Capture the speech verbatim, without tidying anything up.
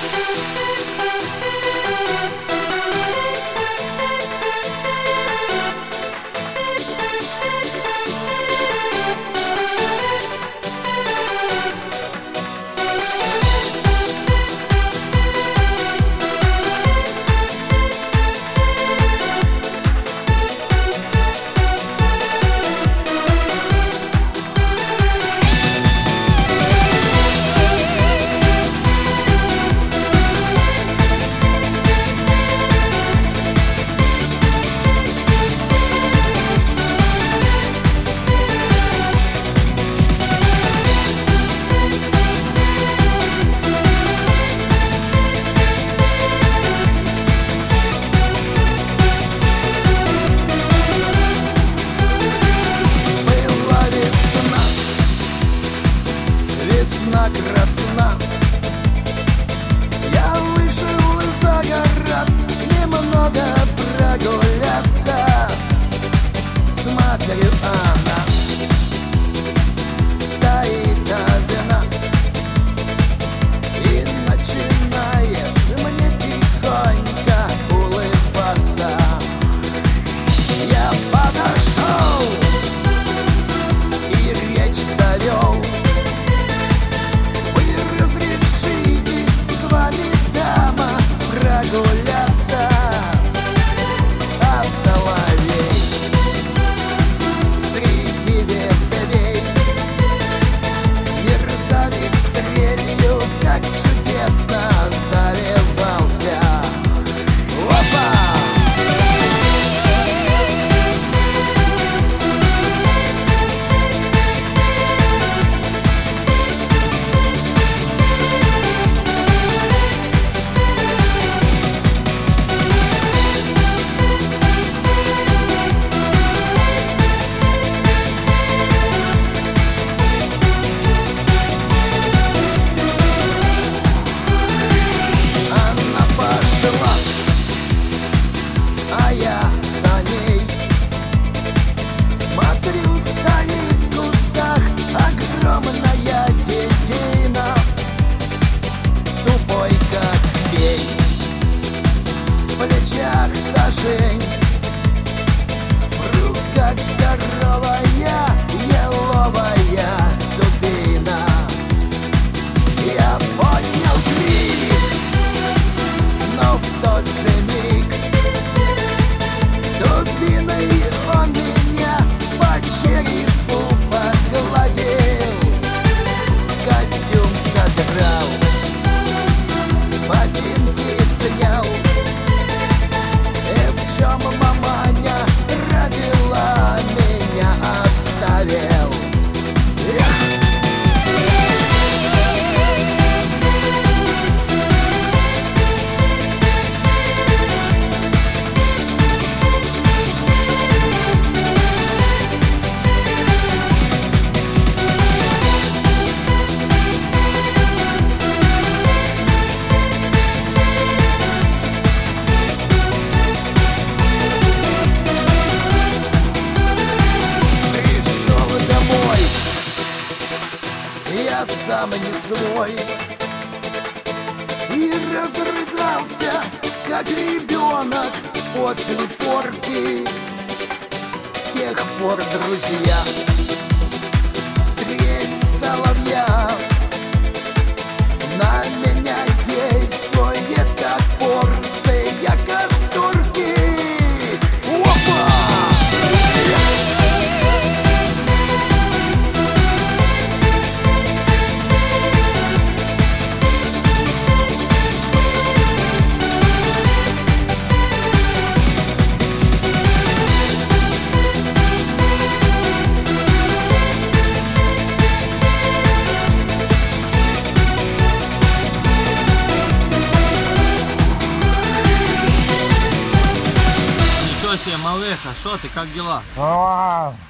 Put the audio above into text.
Весна красна. Я вышел за город немного прогуляться. Смотрю, она стоит одна и начинает мне тихонько улыбаться. Я подошел и речь завел: разрешите с вами, дама, прогуляться? А соловей среди ветвей, мерзавец стрелью, как чудесно заливался. Опа! А я за ней смотрю, стоит в кустах огромная детина, тупой как фей, в плечах сажень, в руках здоровая еловая дубина. Я поднял крик, но в тот же миг дубиной он меня по черепу погладил, костюм содрал, ботинки снял. И в чем маманя родила, меня оставил. Эх! Я сам не свой и разрыдался, как ребенок после порки. С тех пор, друзья, трель соловья на меня действует, как порция касторки. Опа! Малыха, что ты, как дела? А-а-а.